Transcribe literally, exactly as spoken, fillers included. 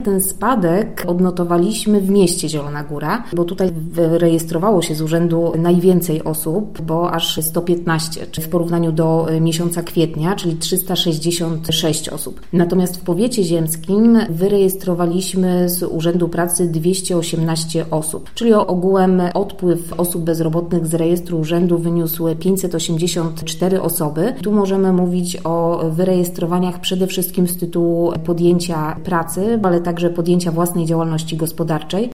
ten spadek odnotowaliśmy w mieście Zielona Góra, bo tutaj wyrejestrowało się z urzędu najwięcej osób, bo aż sto piętnaście, czy w porównaniu do miesiąca kwietnia, czyli trzysta sześćdziesiąt sześć osób. Natomiast w powiecie ziemskim wyrejestrowaliśmy z Urzędu Pracy dwieście osiemnaście osób, czyli ogółem odpływ osób bezrobotnych z rejestru urzędu wyniósł pięćset osiemdziesiąt cztery osoby. Tu możemy mówić o wyrejestrowaniach przede wszystkim z tytułu podjęcia pracy, ale także podjęcia własnej działalności gospodarczej.